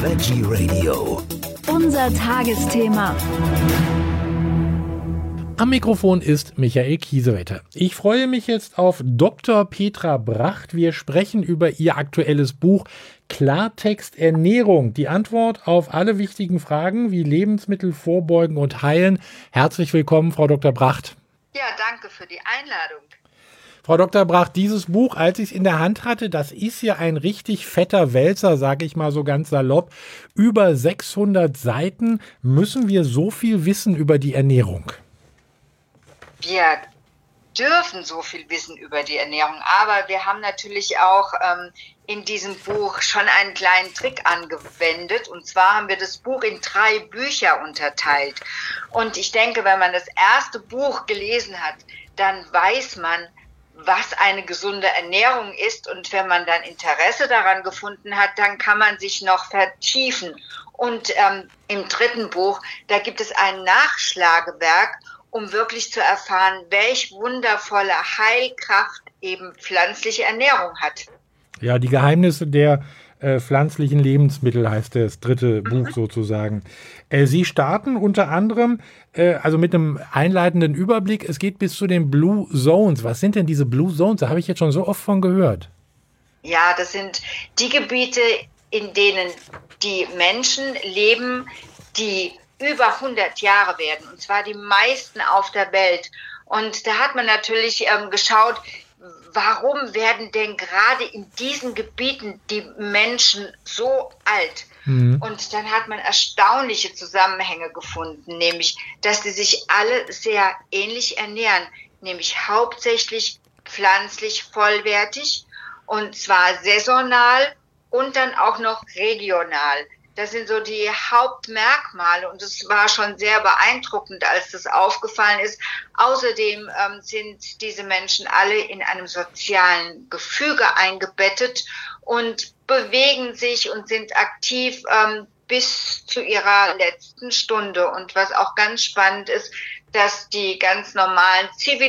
Veggie Radio. Unser Tagesthema. Am Mikrofon ist Michael Kiesewetter. Ich freue mich jetzt auf Dr. Petra Bracht. Wir sprechen über ihr aktuelles Buch Klartext Ernährung. Die Antwort auf alle wichtigen Fragen wie Lebensmittel vorbeugen und heilen. Herzlich willkommen, Frau Dr. Bracht. Ja, danke für die Einladung. Frau Dr. Bracht, dieses Buch, als ich es in der Hand hatte, das ist ja ein richtig fetter Wälzer, sage ich mal so ganz salopp. Über 600 Seiten. Müssen wir so viel wissen über die Ernährung? Wir dürfen so viel wissen über die Ernährung, aber wir haben natürlich auch in diesem Buch schon einen kleinen Trick angewendet. Und zwar haben wir das Buch in 3 Bücher unterteilt. Und ich denke, wenn man das erste Buch gelesen hat, dann weiß man, was eine gesunde Ernährung ist. Und wenn man dann Interesse daran gefunden hat, dann kann man sich noch vertiefen. Und im 3. Buch, da gibt es ein Nachschlagewerk, um wirklich zu erfahren, welch wundervolle Heilkraft eben pflanzliche Ernährung hat. Ja, die Geheimnisse der pflanzlichen Lebensmittel heißt das 3. Buch sozusagen. Sie starten unter anderem, also mit einem einleitenden Überblick, es geht bis zu den Blue Zones. Was sind denn diese Blue Zones? Da habe ich jetzt schon so oft von gehört. Ja, das sind die Gebiete, in denen die Menschen leben, die über 100 Jahre werden, und zwar die meisten auf der Welt. Und da hat man natürlich geschaut, warum werden denn gerade in diesen Gebieten die Menschen so alt? Und dann hat man erstaunliche Zusammenhänge gefunden, nämlich, dass die sich alle sehr ähnlich ernähren, nämlich hauptsächlich pflanzlich vollwertig, und zwar saisonal und dann auch noch regional. Das sind so die Hauptmerkmale, und es war schon sehr beeindruckend, als das aufgefallen ist. Außerdem sind diese Menschen alle in einem sozialen Gefüge eingebettet und bewegen sich und sind aktiv bis zu ihrer letzten Stunde. Und was auch ganz spannend ist, dass die ganz normalen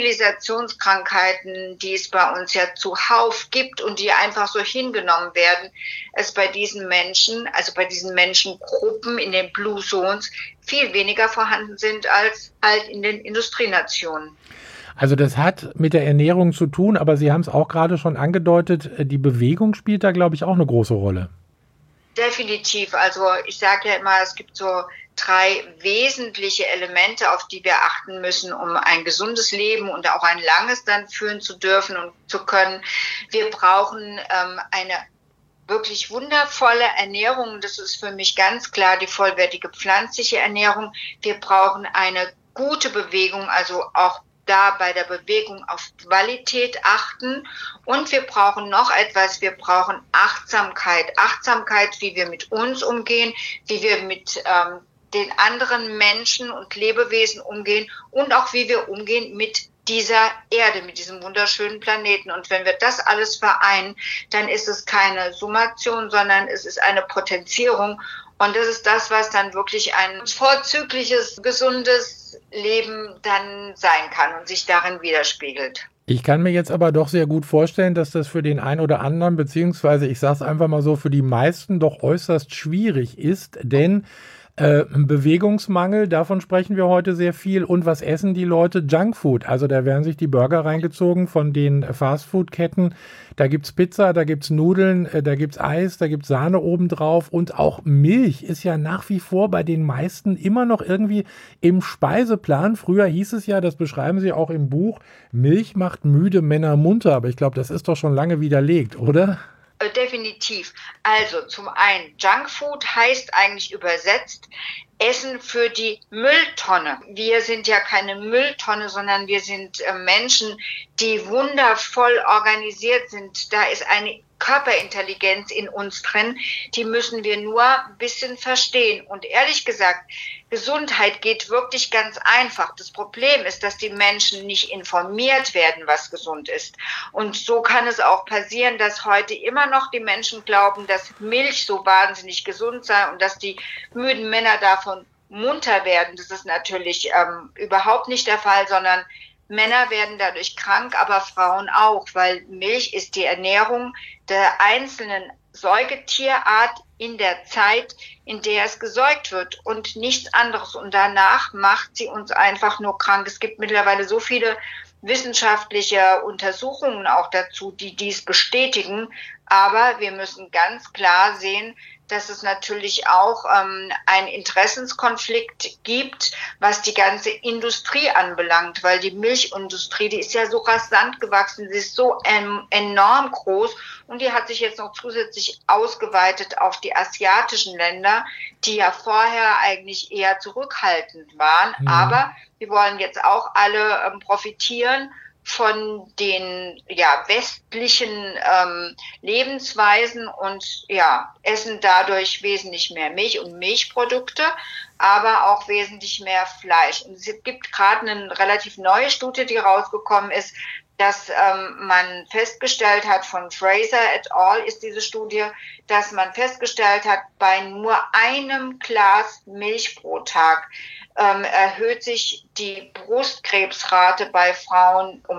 Zivilisationskrankheiten, die es bei uns ja zuhauf gibt und die einfach so hingenommen werden, es bei diesen Menschen, also bei diesen Menschengruppen in den Blue Zones, viel weniger vorhanden sind als halt in den Industrienationen. Also das hat mit der Ernährung zu tun, aber Sie haben es auch gerade schon angedeutet, die Bewegung spielt da, glaube ich, auch eine große Rolle. Definitiv. Also ich sage ja immer, es gibt so 3 wesentliche Elemente, auf die wir achten müssen, um ein gesundes Leben und auch ein langes dann führen zu dürfen und zu können. Wir brauchen eine wirklich wundervolle Ernährung. Das ist für mich ganz klar die vollwertige pflanzliche Ernährung. Wir brauchen eine gute Bewegung, also auch da bei der Bewegung auf Qualität achten. Und wir brauchen noch etwas, wir brauchen Achtsamkeit. Achtsamkeit, wie wir mit uns umgehen, wie wir mit den anderen Menschen und Lebewesen umgehen und auch wie wir umgehen mit dieser Erde, mit diesem wunderschönen Planeten. Und wenn wir das alles vereinen, dann ist es keine Summation, sondern es ist eine Potenzierung. Und das ist das, was dann wirklich ein vorzügliches, gesundes Leben dann sein kann und sich darin widerspiegelt. Ich kann mir jetzt aber doch sehr gut vorstellen, dass das für den einen oder anderen, beziehungsweise ich sage es einfach mal so, für die meisten doch äußerst schwierig ist, denn Bewegungsmangel, davon sprechen wir heute sehr viel. Und was essen die Leute? Junkfood. Also da werden sich die Burger reingezogen von den Fastfood-Ketten. Da gibt's Pizza, da gibt's Nudeln, da gibt's Eis, da gibt's Sahne obendrauf. Und auch Milch ist ja nach wie vor bei den meisten immer noch irgendwie im Speiseplan. Früher hieß es ja, das beschreiben Sie auch im Buch, Milch macht müde Männer munter. Aber ich glaube, das ist doch schon lange widerlegt, oder? Definitiv. Also zum einen, Junkfood heißt eigentlich übersetzt Essen für die Mülltonne. Wir sind ja keine Mülltonne, sondern wir sind Menschen, die wundervoll organisiert sind. Da ist eine Körperintelligenz in uns drin, die müssen wir nur ein bisschen verstehen. Und ehrlich gesagt, Gesundheit geht wirklich ganz einfach. Das Problem ist, dass die Menschen nicht informiert werden, was gesund ist. Und so kann es auch passieren, dass heute immer noch die Menschen glauben, dass Milch so wahnsinnig gesund sei und dass die müden Männer davon munter werden. Das ist natürlich überhaupt nicht der Fall, sondern Männer werden dadurch krank, aber Frauen auch, weil Milch ist die Ernährung der einzelnen Säugetierart in der Zeit, in der es gesäugt wird und nichts anderes. Und danach macht sie uns einfach nur krank. Es gibt mittlerweile so viele wissenschaftliche Untersuchungen auch dazu, die dies bestätigen. Aber wir müssen ganz klar sehen, dass es natürlich auch einen Interessenskonflikt gibt, was die ganze Industrie anbelangt, weil die Milchindustrie, die ist ja so rasant gewachsen, sie ist so enorm groß und die hat sich jetzt noch zusätzlich ausgeweitet auf die asiatischen Länder, die ja vorher eigentlich eher zurückhaltend waren, aber die wollen jetzt auch alle profitieren von den westlichen Lebensweisen und essen dadurch wesentlich mehr Milch und Milchprodukte, aber auch wesentlich mehr Fleisch. Und es gibt gerade eine relativ neue Studie, die rausgekommen ist, dass man festgestellt hat, von Fraser et al. Ist diese Studie, dass man festgestellt hat, bei nur einem Glas Milch pro Tag erhöht sich die Brustkrebsrate bei Frauen um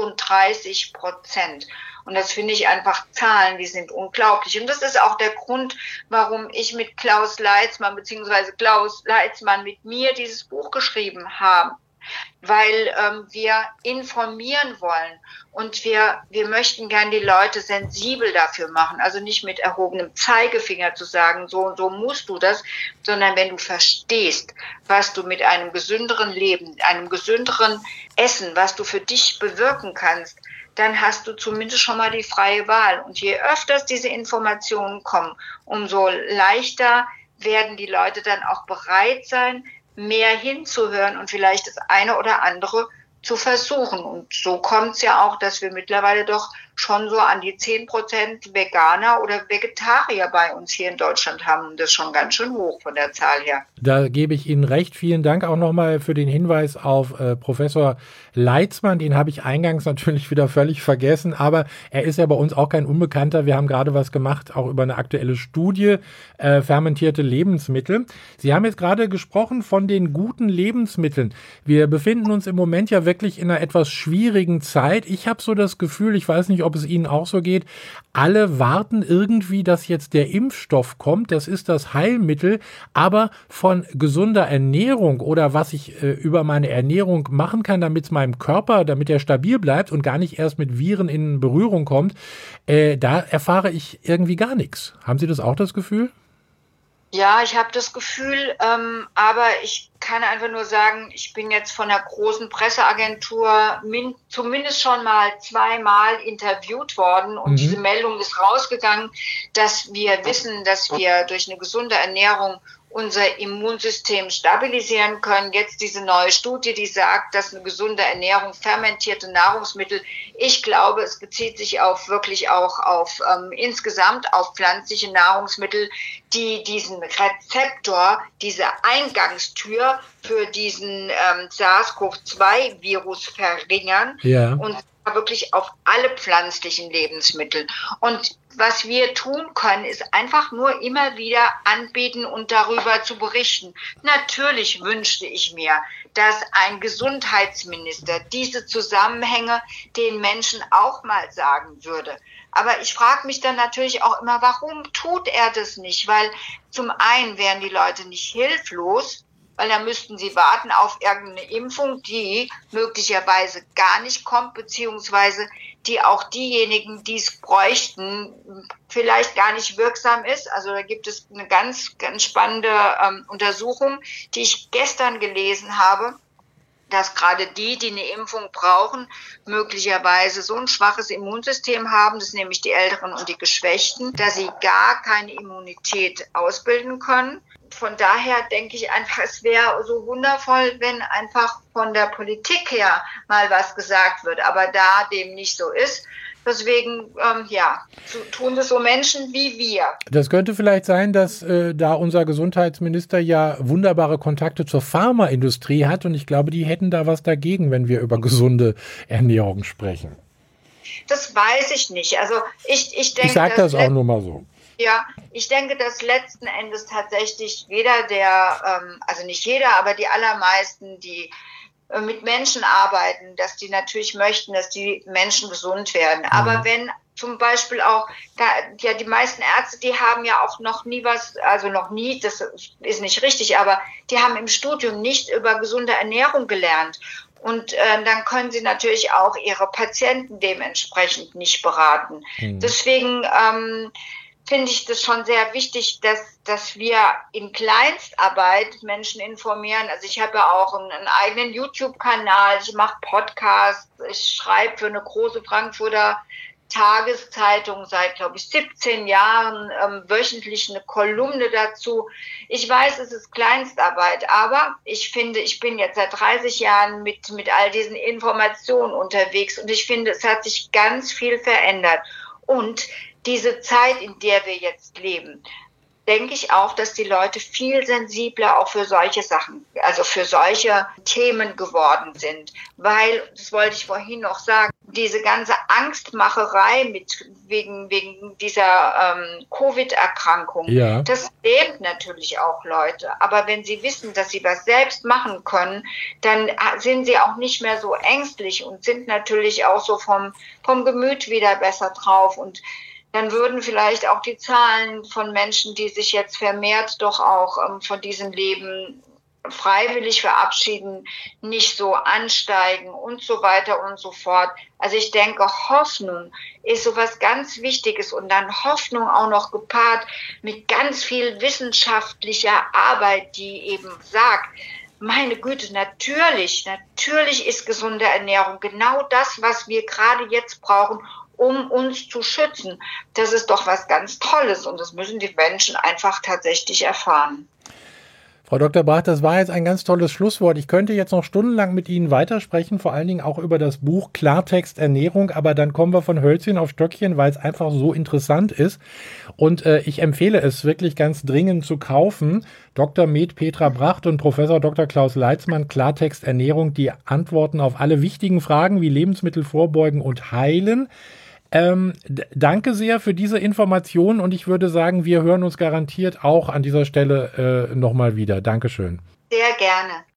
34%. Und das finde ich einfach Zahlen, die sind unglaublich. Und das ist auch der Grund, warum ich mit Klaus Leitzmann, beziehungsweise Klaus Leitzmann mit mir dieses Buch geschrieben haben. Weil wir informieren wollen und wir möchten gern die Leute sensibel dafür machen, also nicht mit erhobenem Zeigefinger zu sagen, so und so musst du das, sondern wenn du verstehst, was du mit einem gesünderen Leben, einem gesünderen Essen, was du für dich bewirken kannst, dann hast du zumindest schon mal die freie Wahl. Und je öfters diese Informationen kommen, umso leichter werden die Leute dann auch bereit sein, mehr hinzuhören und vielleicht das eine oder andere zu versuchen. Und so kommt es ja auch, dass wir mittlerweile doch schon so an die 10% Veganer oder Vegetarier bei uns hier in Deutschland haben. Das ist schon ganz schön hoch von der Zahl her. Da gebe ich Ihnen recht. Vielen Dank auch nochmal für den Hinweis auf Professor Leitzmann. Den habe ich eingangs natürlich wieder völlig vergessen, aber er ist ja bei uns auch kein Unbekannter. Wir haben gerade was gemacht, auch über eine aktuelle Studie, fermentierte Lebensmittel. Sie haben jetzt gerade gesprochen von den guten Lebensmitteln. Wir befinden uns im Moment ja wirklich in einer etwas schwierigen Zeit. Ich habe so das Gefühl, ich weiß nicht, ob es Ihnen auch so geht, alle warten irgendwie, dass jetzt der Impfstoff kommt. Das ist das Heilmittel, aber von gesunder Ernährung oder was ich über meine Ernährung machen kann, damit es meinem Körper, damit er stabil bleibt und gar nicht erst mit Viren in Berührung kommt, da erfahre ich irgendwie gar nichts. Haben Sie das auch das Gefühl? Ja, ich habe das Gefühl, aber ich kann einfach nur sagen, ich bin jetzt von einer großen Presseagentur zumindest schon mal 2-mal interviewt worden und diese Meldung ist rausgegangen, dass wir wissen, dass wir durch eine gesunde Ernährung unser Immunsystem stabilisieren können. Jetzt diese neue Studie, die sagt, dass eine gesunde Ernährung, fermentierte Nahrungsmittel, ich glaube, es bezieht sich wirklich auch auf insgesamt auf pflanzliche Nahrungsmittel, die diesen Rezeptor, diese Eingangstür für diesen SARS-CoV-2-Virus verringern und wirklich auf alle pflanzlichen Lebensmittel. Und was wir tun können, ist einfach nur immer wieder anbieten und darüber zu berichten. Natürlich wünschte ich mir, dass ein Gesundheitsminister diese Zusammenhänge den Menschen auch mal sagen würde. Aber ich frage mich dann natürlich auch immer, warum tut er das nicht? Weil zum einen wären die Leute nicht hilflos, weil dann müssten sie warten auf irgendeine Impfung, die möglicherweise gar nicht kommt, beziehungsweise die auch diejenigen, die es bräuchten, vielleicht gar nicht wirksam ist. Also da gibt es eine ganz, ganz spannende Untersuchung, die ich gestern gelesen habe, dass gerade die eine Impfung brauchen, möglicherweise so ein schwaches Immunsystem haben, das sind nämlich die Älteren und die Geschwächten, dass sie gar keine Immunität ausbilden können. Von daher denke ich einfach, es wäre so wundervoll, wenn einfach von der Politik her mal was gesagt wird, aber da dem nicht so ist. Deswegen, tun das so Menschen wie wir. Das könnte vielleicht sein, dass da unser Gesundheitsminister ja wunderbare Kontakte zur Pharmaindustrie hat und ich glaube, die hätten da was dagegen, wenn wir über gesunde Ernährung sprechen. Das weiß ich nicht. Also ich denke, ich sage das auch nur mal so. Ja, ich denke, dass letzten Endes tatsächlich jeder, also nicht jeder, aber die allermeisten, die mit Menschen arbeiten, dass die natürlich möchten, dass die Menschen gesund werden. Aber wenn zum Beispiel auch, ja, die meisten Ärzte, die haben ja auch noch nie das ist nicht richtig, aber die haben im Studium nicht über gesunde Ernährung gelernt. Und dann können sie natürlich auch ihre Patienten dementsprechend nicht beraten. Deswegen finde ich das schon sehr wichtig, dass wir in Kleinstarbeit Menschen informieren. Also ich habe ja auch einen eigenen YouTube-Kanal, ich mache Podcasts, ich schreibe für eine große Frankfurter Tageszeitung seit, glaube ich, 17 Jahren wöchentlich eine Kolumne dazu. Ich weiß, es ist Kleinstarbeit, aber ich finde, ich bin jetzt seit 30 Jahren mit all diesen Informationen unterwegs und ich finde, es hat sich ganz viel verändert. Und diese Zeit, in der wir jetzt leben, denke ich auch, dass die Leute viel sensibler auch für solche Sachen, also für solche Themen geworden sind. Weil, das wollte ich vorhin noch sagen, diese ganze Angstmacherei wegen dieser Covid-Erkrankung, Ja. das lähmt natürlich auch Leute. Aber wenn sie wissen, dass sie was selbst machen können, dann sind sie auch nicht mehr so ängstlich und sind natürlich auch so vom Gemüt wieder besser drauf. Und dann würden vielleicht auch die Zahlen von Menschen, die sich jetzt vermehrt doch auch von diesem Leben freiwillig verabschieden, nicht so ansteigen und so weiter und so fort. Also ich denke, Hoffnung ist so was ganz Wichtiges und dann Hoffnung auch noch gepaart mit ganz viel wissenschaftlicher Arbeit, die eben sagt, meine Güte, natürlich ist gesunde Ernährung genau das, was wir gerade jetzt brauchen, um uns zu schützen. Das ist doch was ganz Tolles und das müssen die Menschen einfach tatsächlich erfahren. Frau Dr. Bracht, das war jetzt ein ganz tolles Schlusswort. Ich könnte jetzt noch stundenlang mit Ihnen weitersprechen, vor allen Dingen auch über das Buch Klartext Ernährung, aber dann kommen wir von Hölzchen auf Stöckchen, weil es einfach so interessant ist. Und ich empfehle es wirklich ganz dringend zu kaufen. Dr. Med Petra Bracht und Professor Dr. Klaus Leitzmann, Klartext Ernährung, die Antworten auf alle wichtigen Fragen wie Lebensmittel vorbeugen und heilen. Danke sehr für diese Informationen und ich würde sagen, wir hören uns garantiert auch an dieser Stelle nochmal wieder. Dankeschön. Sehr gerne.